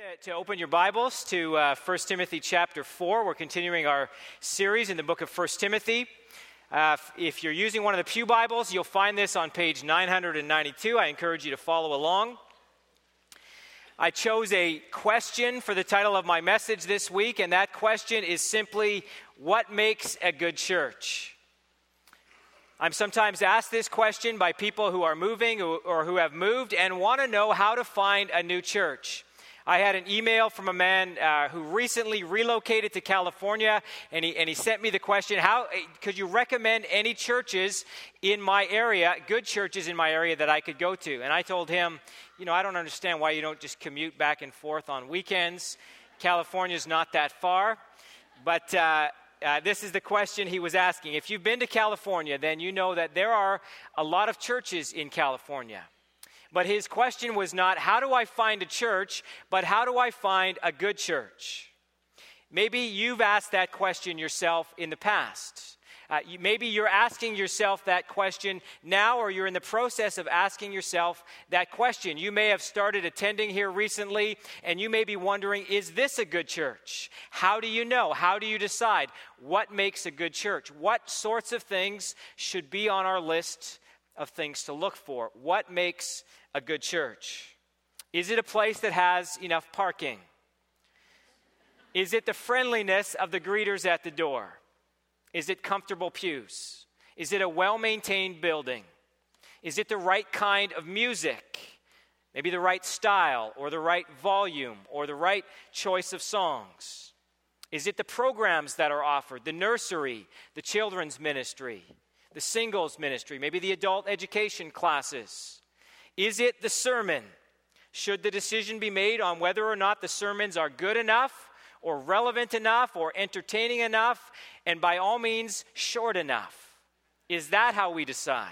to open your Bibles to 1 Timothy chapter 4. We're continuing our series in the book of 1 Timothy. If you're using one of the Pew Bibles, you'll find this on page 992. I encourage you to follow along. I chose a question for the title of my message this week, and that question is simply, what makes a good church? I'm sometimes asked this question by people who are moving or who have moved and want to know how to find a new church. I had an email from a man who recently relocated to California, and he sent me the question, how could you recommend any churches in my area, good churches in my area that I could go to? And I told him, I don't understand why you don't just commute back and forth on weekends. California's not that far, but this is the question he was asking. If you've been to California, then you know that there are a lot of churches in California. But his question was not, how do I find a church, but how do I find a good church? Maybe you've asked that question yourself in the past. Maybe you're asking yourself that question now, or you're in the process of asking yourself that question. You may have started attending here recently, and you may be wondering, is this a good church? How do you know? How do you decide? What makes a good church? What sorts of things should be on our list of things to look for? What makes a good church? Is it a place that has enough parking? Is it the friendliness of the greeters at the door? Is it comfortable pews? Is it a well-maintained building? Is it the right kind of music? Maybe the right style, or the right volume, or the right choice of songs? Is it the programs that are offered? The nursery, the children's ministry, the singles ministry, maybe the adult education classes? Is it the sermon? Should the decision be made on whether or not the sermons are good enough, or relevant enough, or entertaining enough, and by all means, short enough? Is that how we decide?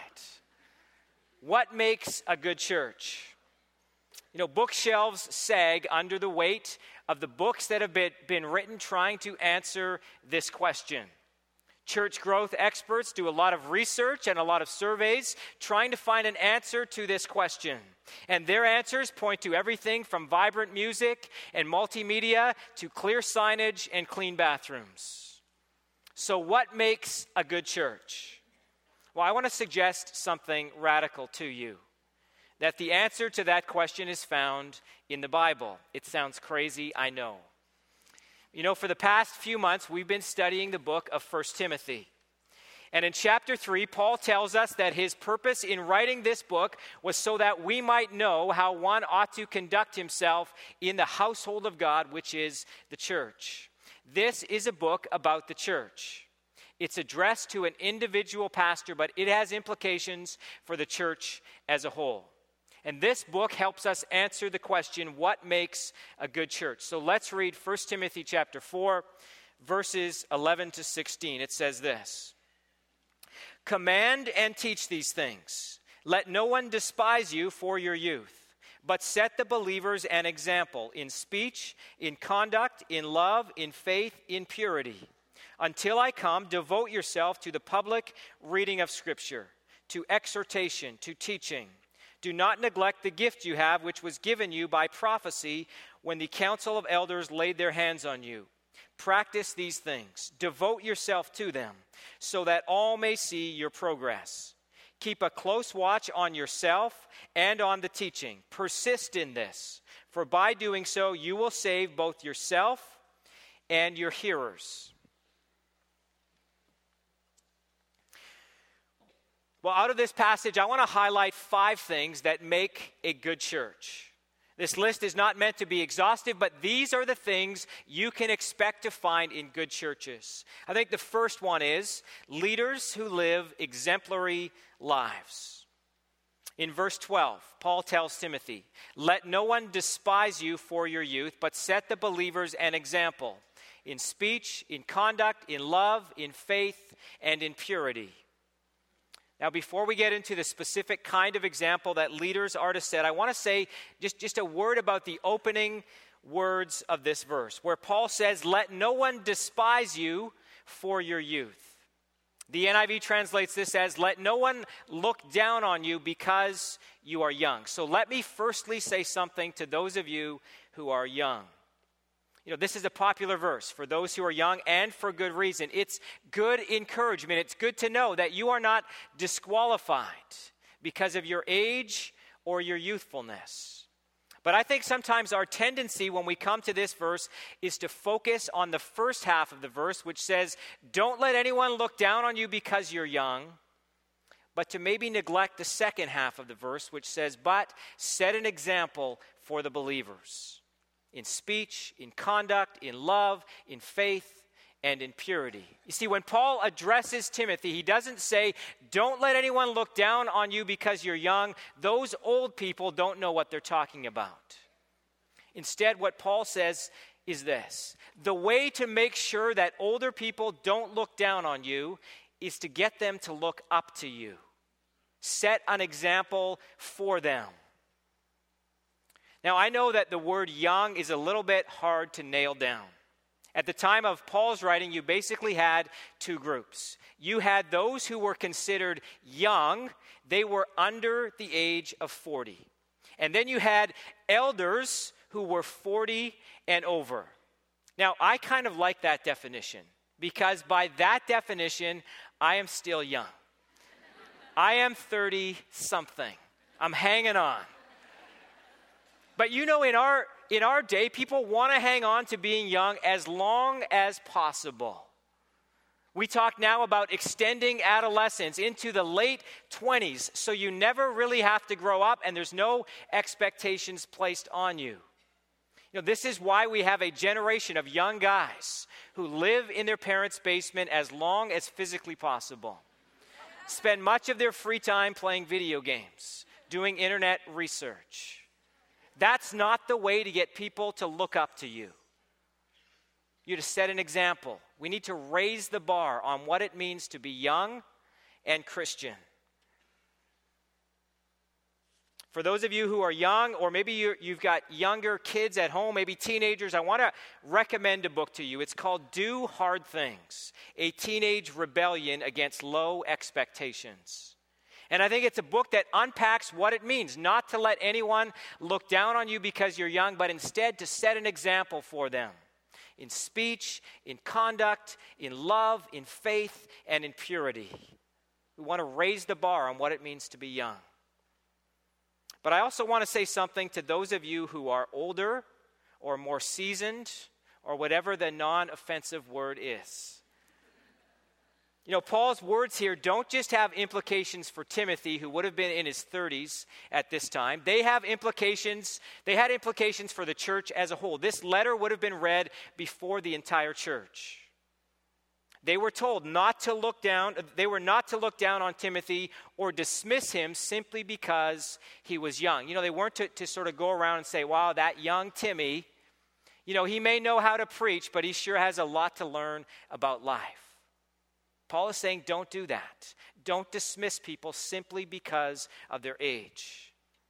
What makes a good church? Bookshelves sag under the weight of the books that have been written trying to answer this question. Church growth experts do a lot of research and a lot of surveys trying to find an answer to this question. And their answers point to everything from vibrant music and multimedia to clear signage and clean bathrooms. So what makes a good church? Well, I want to suggest something radical to you. That the answer to that question is found in the Bible. It sounds crazy, I know. For the past few months, we've been studying the book of 1 Timothy. And in chapter 3, Paul tells us that his purpose in writing this book was so that we might know how one ought to conduct himself in the household of God, which is the church. This is a book about the church. It's addressed to an individual pastor, but it has implications for the church as a whole. And this book helps us answer the question, what makes a good church? So let's read 1 Timothy chapter 4, verses 11 to 16. It says this: "Command and teach these things. Let no one despise you for your youth, but set the believers an example in speech, in conduct, in love, in faith, in purity. Until I come, devote yourself to the public reading of Scripture, to exhortation, to teaching. Do not neglect the gift you have, which was given you by prophecy when the council of elders laid their hands on you. Practice these things. Devote yourself to them, so that all may see your progress. Keep a close watch on yourself and on the teaching. Persist in this, for by doing so you will save both yourself and your hearers." Well, out of this passage, I want to highlight 5 things that make a good church. This list is not meant to be exhaustive, but these are the things you can expect to find in good churches. I think the first one is leaders who live exemplary lives. In verse 12, Paul tells Timothy, "Let no one despise you for your youth, but set the believers an example in speech, in conduct, in love, in faith, and in purity." Now, before we get into the specific kind of example that leaders are to set, I want to say just a word about the opening words of this verse, where Paul says, "Let no one despise you for your youth." The NIV translates this as, "Let no one look down on you because you are young." So let me firstly say something to those of you who are young. You know, this is a popular verse for those who are young and for good reason. It's good encouragement. It's good to know that you are not disqualified because of your age or your youthfulness. But I think sometimes our tendency when we come to this verse is to focus on the first half of the verse, which says, don't let anyone look down on you because you're young, but to maybe neglect the second half of the verse, which says, but set an example for the believers in speech, in conduct, in love, in faith, and in purity. You see, when Paul addresses Timothy, he doesn't say, don't let anyone look down on you because you're young. Those old people don't know what they're talking about. Instead, what Paul says is this: the way to make sure that older people don't look down on you is to get them to look up to you. Set an example for them. Now, I know that the word young is a little bit hard to nail down. At the time of Paul's writing, you basically had two groups. You had those who were considered young. They were under the age of 40. And then you had elders who were 40 and over. Now, I kind of like that definition because by that definition, I am still young. I am 30-something. I'm hanging on. But you know, in our day, people want to hang on to being young as long as possible. We talk now about extending adolescence into the late 20s, so you never really have to grow up and there's no expectations placed on you. You know, this is why we have a generation of young guys who live in their parents' basement as long as physically possible. Spend much of their free time playing video games, doing internet research. That's not the way to get people to look up to you. You're to set an example. We need to raise the bar on what it means to be young and Christian. For those of you who are young, or maybe you've got younger kids at home, maybe teenagers, I want to recommend a book to you. It's called Do Hard Things, A Teenage Rebellion Against Low Expectations. And I think it's a book that unpacks what it means not to let anyone look down on you because you're young, but instead to set an example for them in speech, in conduct, in love, in faith, and in purity. We want to raise the bar on what it means to be young. But I also want to say something to those of you who are older or more seasoned or whatever the non-offensive word is. You know, Paul's words here don't just have implications for Timothy, who would have been in his 30s at this time. They had implications for the church as a whole. This letter would have been read before the entire church. They were told not to look down. They were not to look down on Timothy or dismiss him simply because he was young. You know, they weren't to sort of go around and say, wow, that young Timmy, you know, he may know how to preach, but he sure has a lot to learn about life. Paul is saying, don't do that. Don't dismiss people simply because of their age.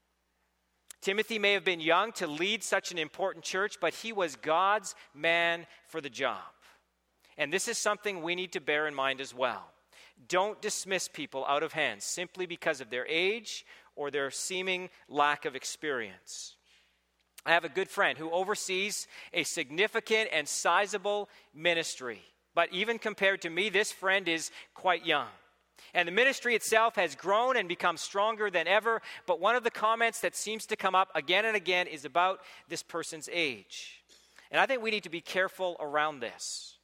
Timothy may have been young to lead such an important church, but he was God's man for the job. And this is something we need to bear in mind as well. Don't dismiss people out of hand simply because of their age or their seeming lack of experience. I have a good friend who oversees a significant and sizable ministry. But even compared to me, this friend is quite young. And the ministry itself has grown and become stronger than ever. But one of the comments that seems to come up again and again is about this person's age. And I think we need to be careful around this.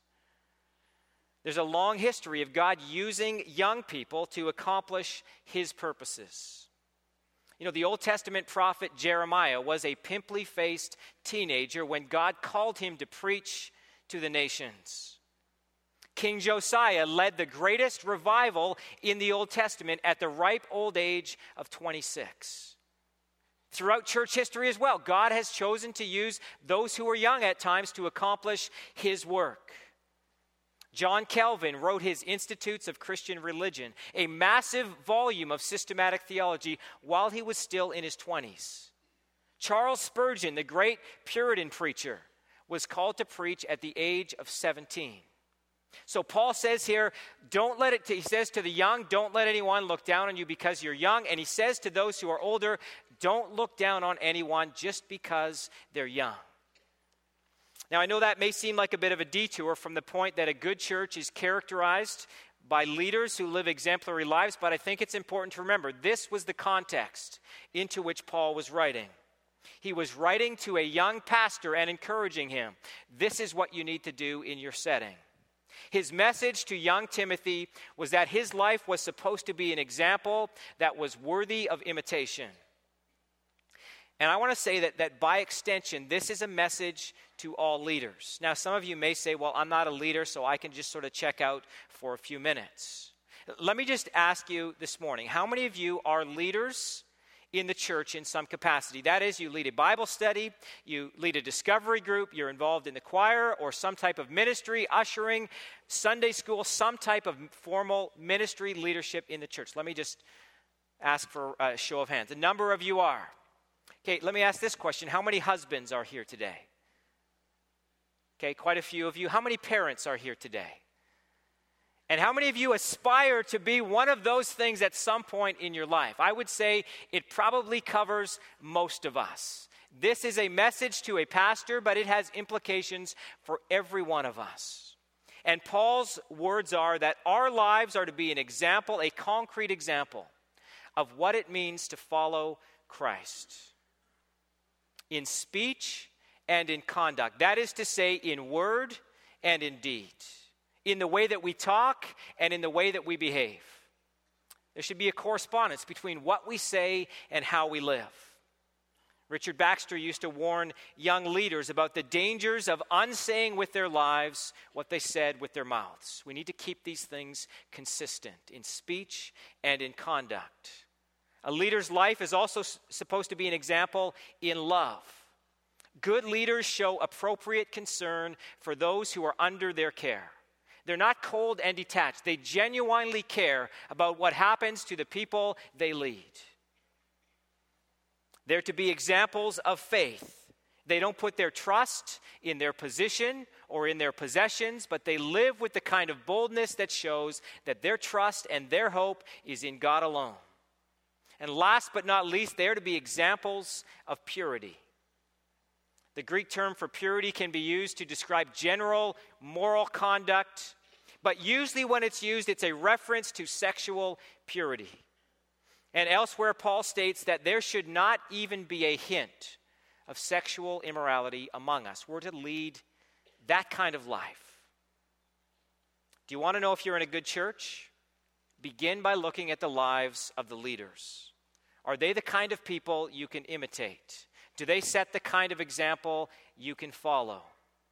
There's a long history of God using young people to accomplish his purposes. You know, the Old Testament prophet Jeremiah was a pimply-faced teenager when God called him to preach to the nations. King Josiah led the greatest revival in the Old Testament at the ripe old age of 26. Throughout church history as well, God has chosen to use those who are young at times to accomplish his work. John Calvin wrote his Institutes of Christian Religion, a massive volume of systematic theology, while he was still in his 20s. Charles Spurgeon, the great Puritan preacher, was called to preach at the age of 17. So Paul says here, he says to the young, don't let anyone look down on you because you're young. And he says to those who are older, don't look down on anyone just because they're young. Now, I know that may seem like a bit of a detour from the point that a good church is characterized by leaders who live exemplary lives, but I think it's important to remember this was the context into which Paul was writing. He was writing to a young pastor and encouraging him. This is what you need to do in your setting. His message to young Timothy was that his life was supposed to be an example that was worthy of imitation. And I want to say that by extension, this is a message to all leaders. Now, some of you may say, well, I'm not a leader, so I can just sort of check out for a few minutes. Let me just ask you this morning, how many of you are leaders in the church in some capacity? That is, you lead a Bible study, you lead a discovery group, you're involved in the choir or some type of ministry, ushering, Sunday school, some type of formal ministry leadership in the church. Let me just ask for a show of hands. A number of you are. Okay, let me ask this question. How many husbands are here today? Okay, quite a few of you. How many parents are here today? And how many of you aspire to be one of those things at some point in your life? I would say it probably covers most of us. This is a message to a pastor, but it has implications for every one of us. And Paul's words are that our lives are to be an example, a concrete example of what it means to follow Christ. In speech and in conduct. That is to say, in word and in deed. In the way that we talk and in the way that we behave. There should be a correspondence between what we say and how we live. Richard Baxter used to warn young leaders about the dangers of unsaying with their lives what they said with their mouths. We need to keep these things consistent in speech and in conduct. A leader's life is also supposed to be an example in love. Good leaders show appropriate concern for those who are under their care. They're not cold and detached. They genuinely care about what happens to the people they lead. They're to be examples of faith. They don't put their trust in their position or in their possessions, but they live with the kind of boldness that shows that their trust and their hope is in God alone. And last but not least, they are to be examples of purity. The Greek term for purity can be used to describe general moral conduct, but usually when it's used, it's a reference to sexual purity. And elsewhere, Paul states that there should not even be a hint of sexual immorality among us. We're to lead that kind of life. Do you want to know if you're in a good church? Begin by looking at the lives of the leaders. Are they the kind of people you can imitate? Do they set the kind of example you can follow?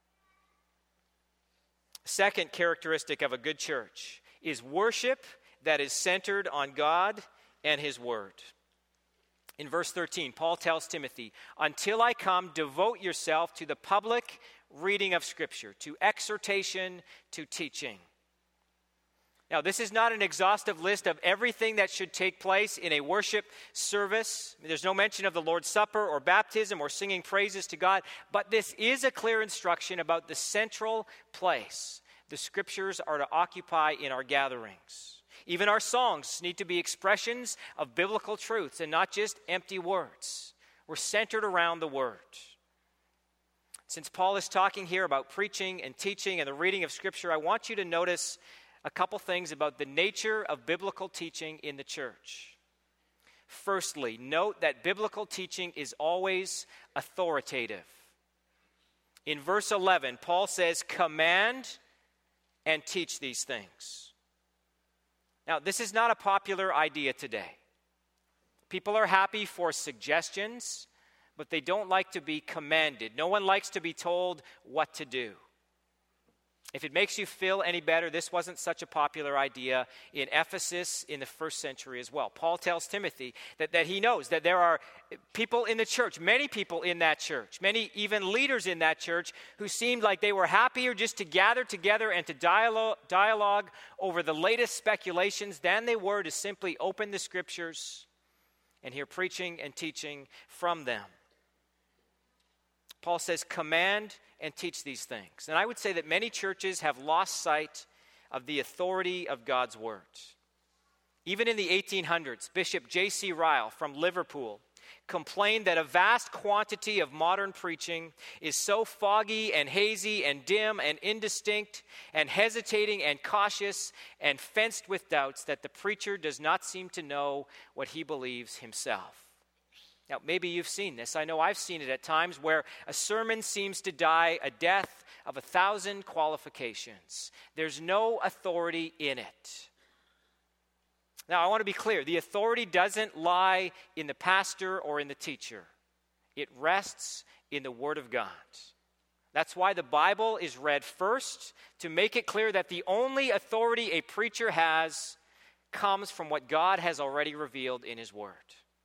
Second characteristic of a good church is worship that is centered on God and His Word. In verse 13, Paul tells Timothy, "Until I come, devote yourself to the public reading of Scripture, to exhortation, to teaching." Now, this is not an exhaustive list of everything that should take place in a worship service. There's no mention of the Lord's Supper or baptism or singing praises to God, but this is a clear instruction about the central place the Scriptures are to occupy in our gatherings. Even our songs need to be expressions of biblical truths and not just empty words. We're centered around the Word. Since Paul is talking here about preaching and teaching and the reading of Scripture, I want you to notice a couple things about the nature of biblical teaching in the church. Firstly, note that biblical teaching is always authoritative. In verse 11, Paul says, "Command and teach these things." Now, this is not a popular idea today. People are happy for suggestions, but they don't like to be commanded. No one likes to be told what to do. If it makes you feel any better, this wasn't such a popular idea in Ephesus in the first century as well. Paul tells Timothy that he knows that there are people in the church, many people in that church, many even leaders in that church who seemed like they were happier just to gather together and to dialogue over the latest speculations than they were to simply open the Scriptures and hear preaching and teaching from them. Paul says, "Command and teach these things." And I would say that many churches have lost sight of the authority of God's Word. Even in the 1800s, Bishop J.C. Ryle from Liverpool complained that a vast quantity of modern preaching is so foggy and hazy and dim and indistinct and hesitating and cautious and fenced with doubts that the preacher does not seem to know what he believes himself. Now, maybe you've seen this. I know I've seen it at times where a sermon seems to die a death of 1,000 qualifications. There's no authority in it. Now, I want to be clear. The authority doesn't lie in the pastor or in the teacher. It rests in the Word of God. That's why the Bible is read first, to make it clear that the only authority a preacher has comes from what God has already revealed in His Word.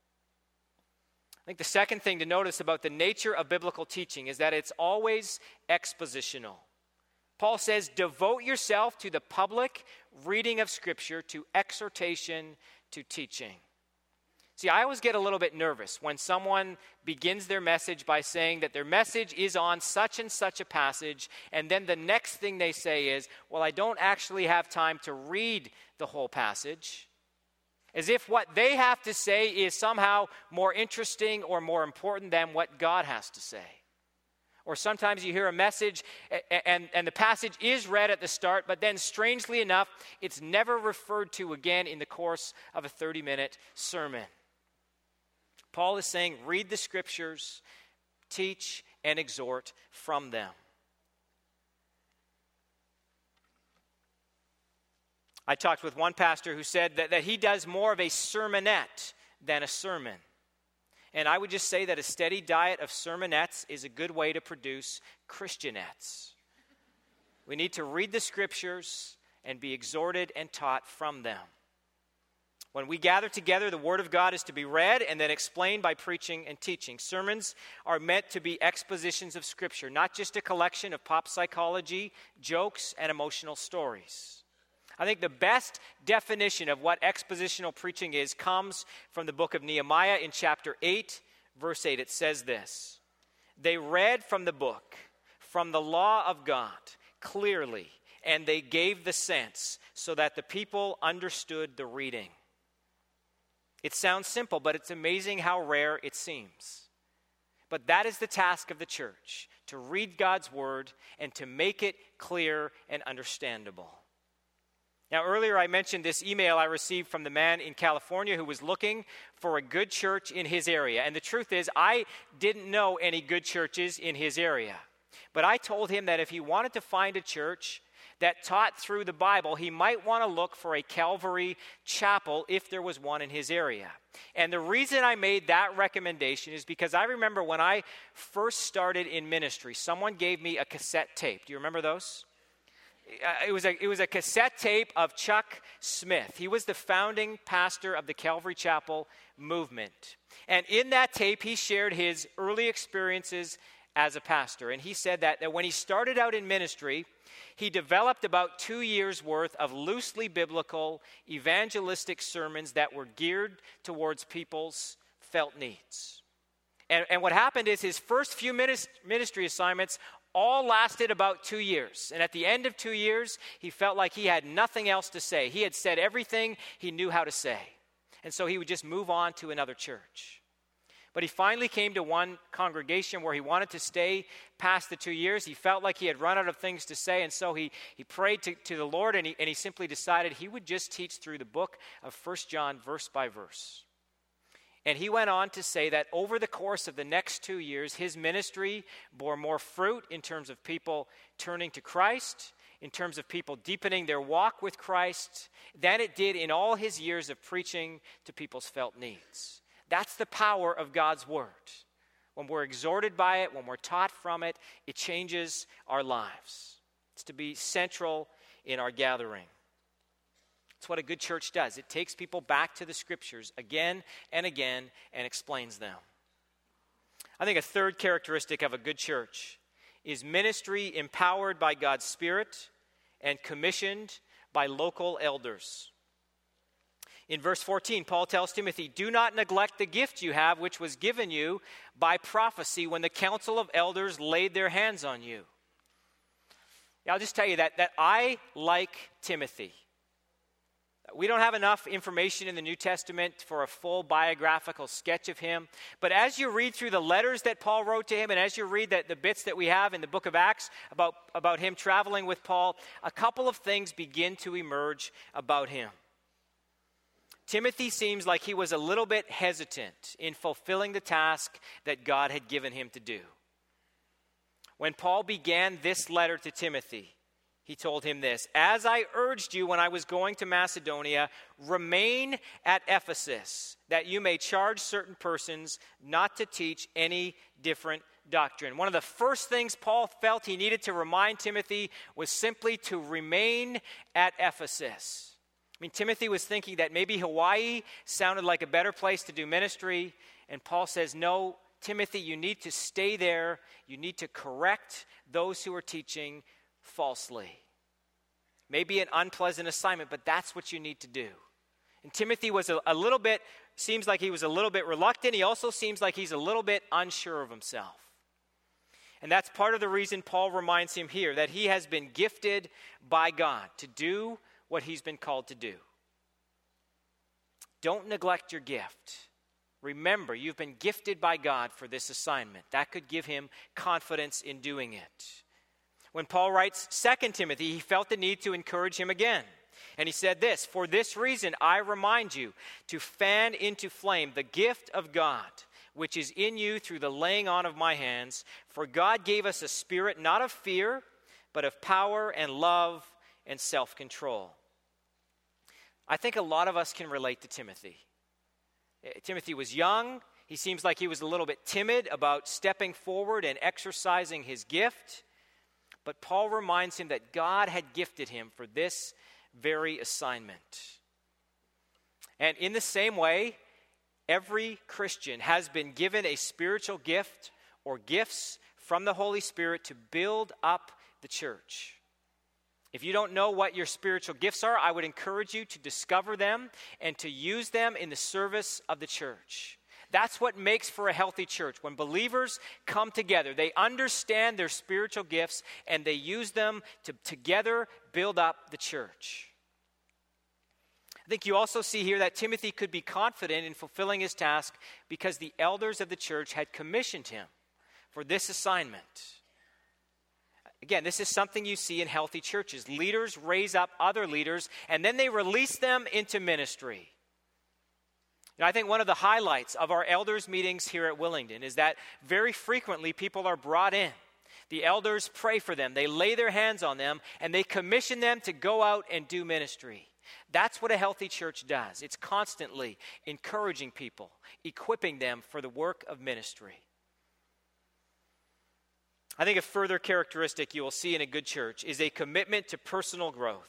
I think the second thing to notice about the nature of biblical teaching is that it's always expositional. Paul says, devote yourself to the public reading of Scripture, to exhortation, to teaching. See, I always get a little bit nervous when someone begins their message by saying that their message is on such and such a passage, and then the next thing they say is, well, I don't actually have time to read the whole passage, as if what they have to say is somehow more interesting or more important than what God has to say. Or sometimes you hear a message and the passage is read at the start, but then strangely enough, it's never referred to again in the course of a 30-minute sermon. Paul is saying, read the Scriptures, teach and exhort from them. I talked with one pastor who said that he does more of a sermonette than a sermon. And I would just say that a steady diet of sermonettes is a good way to produce Christianettes. We need to read the Scriptures and be exhorted and taught from them. When we gather together, the Word of God is to be read and then explained by preaching and teaching. Sermons are meant to be expositions of Scripture, not just a collection of pop psychology, jokes, and emotional stories. I think the best definition of what expositional preaching is comes from the book of Nehemiah in chapter 8, verse 8. It says this: they read from the book, from the law of God, clearly, and they gave the sense so that the people understood the reading. It sounds simple, but it's amazing how rare it seems. But that is the task of the church, to read God's word and to make it clear and understandable. Now, earlier I mentioned this email I received from the man in California who was looking for a good church in his area. And the truth is, I didn't know any good churches in his area. But I told him that if he wanted to find a church that taught through the Bible, he might want to look for a Calvary chapel if there was one in his area. And the reason I made that recommendation is because I remember when I first started in ministry, someone gave me a cassette tape. Do you remember those? It was a cassette tape of Chuck Smith. He was the founding pastor of the Calvary Chapel movement. And in that tape, he shared his early experiences as a pastor. And he said that when he started out in ministry, he developed about 2 years' worth of loosely biblical evangelistic sermons that were geared towards people's felt needs. And what happened is his first few ministry assignments all lasted about 2 years. And at the end of 2 years, he felt like he had nothing else to say. He had said everything he knew how to say. And so he would just move on to another church. But he finally came to one congregation where he wanted to stay past the 2 years. He felt like he had run out of things to say, and so he prayed to the Lord, and he simply decided he would just teach through the book of 1 John verse by verse. And he went on to say that over the course of the next 2 years, his ministry bore more fruit in terms of people turning to Christ, in terms of people deepening their walk with Christ, than it did in all his years of preaching to people's felt needs. That's the power of God's word. When we're exhorted by it, when we're taught from it, it changes our lives. It's to be central in our gathering. It's what a good church does. It takes people back to the Scriptures again and again and explains them. I think a third characteristic of a good church is ministry empowered by God's Spirit and commissioned by local elders. In verse 14, Paul tells Timothy, "Do not neglect the gift you have, which was given you by prophecy when the council of elders laid their hands on you." Now, I'll just tell you that I like Timothy. We don't have enough information in the New Testament for a full biographical sketch of him. But as you read through the letters that Paul wrote to him, and as you read the bits that we have in the book of Acts about him traveling with Paul, a couple of things begin to emerge about him. Timothy seems like he was a little bit hesitant in fulfilling the task that God had given him to do. When Paul began this letter to Timothy, he told him this: "As I urged you when I was going to Macedonia, remain at Ephesus, that you may charge certain persons not to teach any different doctrine." One of the first things Paul felt he needed to remind Timothy was simply to remain at Ephesus. I mean, Timothy was thinking that maybe Hawaii sounded like a better place to do ministry, and Paul says, no, Timothy, you need to stay there. You need to correct those who are teaching falsely. Maybe an unpleasant assignment, but that's what you need to do. And Timothy was seems like he was a little bit reluctant. He also seems like he's a little bit unsure of himself. And that's part of the reason Paul reminds him here that he has been gifted by God to do what he's been called to do. Don't neglect your gift. Remember, you've been gifted by God for this assignment. That could give him confidence in doing it. When Paul writes 2 Timothy, he felt the need to encourage him again. And he said this: "For this reason I remind you to fan into flame the gift of God, which is in you through the laying on of my hands. For God gave us a spirit not of fear, but of power and love and self-control." I think a lot of us can relate to Timothy. Timothy was young. He seems like he was a little bit timid about stepping forward and exercising his gift. But Paul reminds him that God had gifted him for this very assignment. And in the same way, every Christian has been given a spiritual gift or gifts from the Holy Spirit to build up the church. If you don't know what your spiritual gifts are, I would encourage you to discover them and to use them in the service of the church. That's what makes for a healthy church. When believers come together, they understand their spiritual gifts and they use them to together build up the church. I think you also see here that Timothy could be confident in fulfilling his task because the elders of the church had commissioned him for this assignment. Again, this is something you see in healthy churches. Leaders raise up other leaders and then they release them into ministry. I think one of the highlights of our elders' meetings here at Willingdon is that very frequently people are brought in. The elders pray for them, they lay their hands on them, and they commission them to go out and do ministry. That's what a healthy church does. It's constantly encouraging people, equipping them for the work of ministry. I think a further characteristic you will see in a good church is a commitment to personal growth.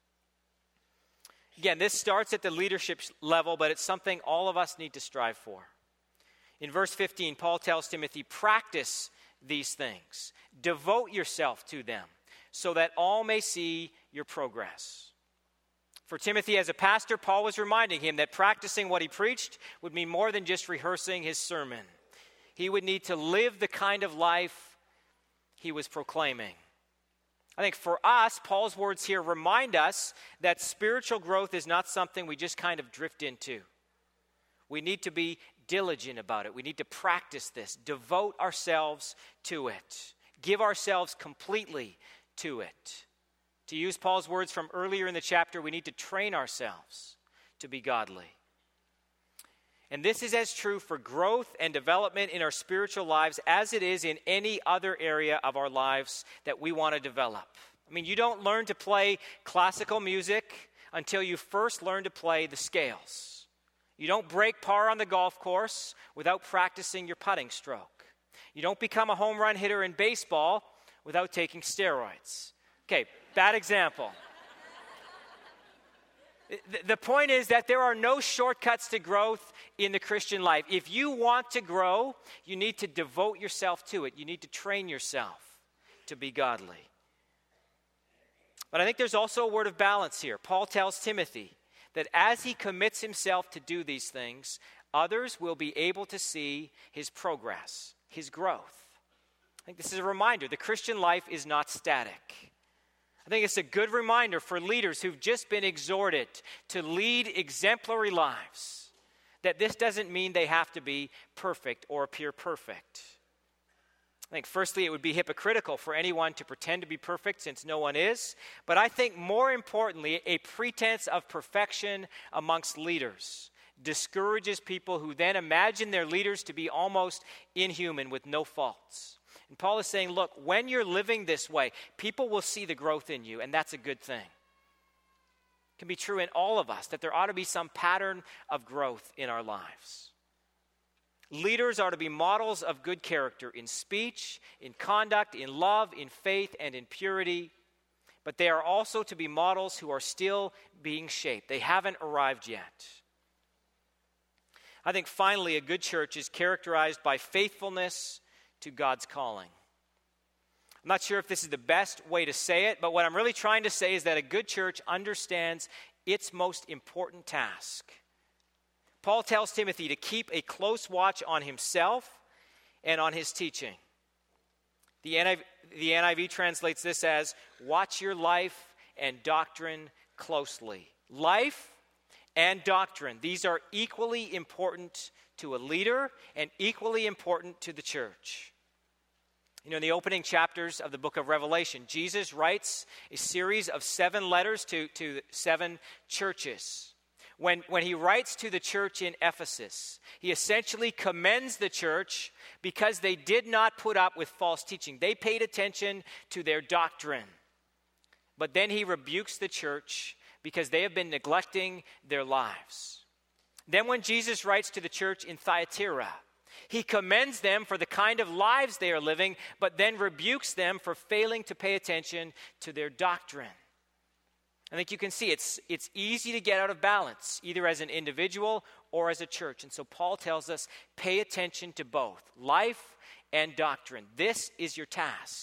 Again, this starts at the leadership level, but it's something all of us need to strive for. In verse 15, Paul tells Timothy, practice these things. Devote yourself to them so that all may see your progress. For Timothy, as a pastor, Paul was reminding him that practicing what he preached would mean more than just rehearsing his sermon. He would need to live the kind of life he was proclaiming. I think for us, Paul's words here remind us that spiritual growth is not something we just kind of drift into. We need to be diligent about it. We need to practice this, devote ourselves to it, give ourselves completely to it. To use Paul's words from earlier in the chapter, we need to train ourselves to be godly. And this is as true for growth and development in our spiritual lives as it is in any other area of our lives that we want to develop. I mean, you don't learn to play classical music until you first learn to play the scales. You don't break par on the golf course without practicing your putting stroke. You don't become a home run hitter in baseball without taking steroids. Okay, bad example. The point is that there are no shortcuts to growth in the Christian life. If you want to grow, you need to devote yourself to it. You need to train yourself to be godly. But I think there's also a word of balance here. Paul tells Timothy that as he commits himself to do these things, others will be able to see his progress, his growth. I think this is a reminder. The Christian life is not static. I think it's a good reminder for leaders who've just been exhorted to lead exemplary lives that this doesn't mean they have to be perfect or appear perfect. I think firstly, it would be hypocritical for anyone to pretend to be perfect since no one is. But I think more importantly, a pretense of perfection amongst leaders discourages people who then imagine their leaders to be almost inhuman with no faults. And Paul is saying, look, when you're living this way, people will see the growth in you, and that's a good thing. It can be true in all of us that there ought to be some pattern of growth in our lives. Leaders are to be models of good character in speech, in conduct, in love, in faith, and in purity. But they are also to be models who are still being shaped. They haven't arrived yet. I think finally, a good church is characterized by faithfulness to God's calling. I'm not sure if this is the best way to say it, but what I'm really trying to say is that a good church understands its most important task. Paul tells Timothy to keep a close watch on himself and on his teaching. The NIV translates this as, watch your life and doctrine closely. Life and doctrine, these are equally important to a leader and equally important to the church. You know, in the opening chapters of the book of Revelation, Jesus writes a series of 7 letters to 7 churches. When he writes to the church in Ephesus, he essentially commends the church because they did not put up with false teaching. They paid attention to their doctrine. But then he rebukes the church because they have been neglecting their lives. Then when Jesus writes to the church in Thyatira, he commends them for the kind of lives they are living, but then rebukes them for failing to pay attention to their doctrine. I think you can see it's easy to get out of balance, either as an individual or as a church. And so Paul tells us, pay attention to both, life and doctrine. This is your task.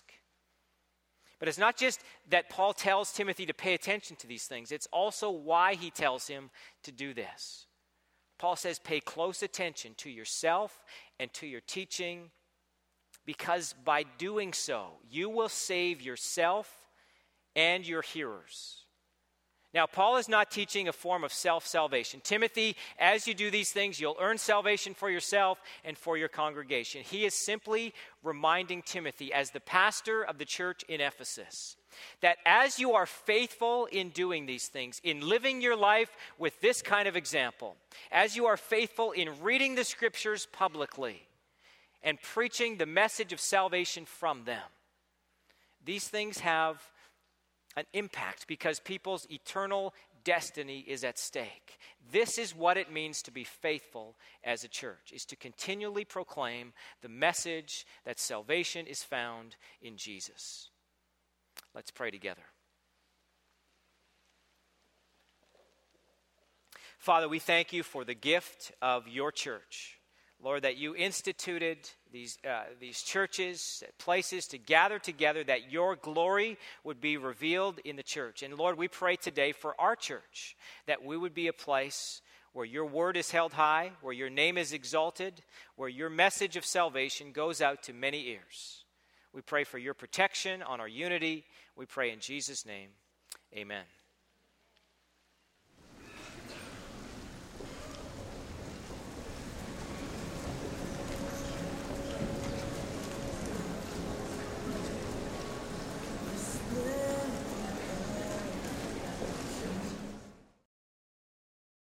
But it's not just that Paul tells Timothy to pay attention to these things. It's also why he tells him to do this. Paul says, pay close attention to yourself and to your teaching, because by doing so, you will save yourself and your hearers. Now, Paul is not teaching a form of self-salvation. Timothy, as you do these things, you'll earn salvation for yourself and for your congregation. He is simply reminding Timothy, as the pastor of the church in Ephesus, that as you are faithful in doing these things, in living your life with this kind of example, as you are faithful in reading the scriptures publicly and preaching the message of salvation from them, these things have an impact because people's eternal destiny is at stake. This is what it means to be faithful as a church, is to continually proclaim the message that salvation is found in Jesus. Let's pray together. Father, we thank you for the gift of your church. Lord, that you instituted these churches, places to gather together, that your glory would be revealed in the church. And Lord, we pray today for our church, that we would be a place where your word is held high, where your name is exalted, where your message of salvation goes out to many ears. We pray for your protection on our unity. We pray in Jesus' name, amen.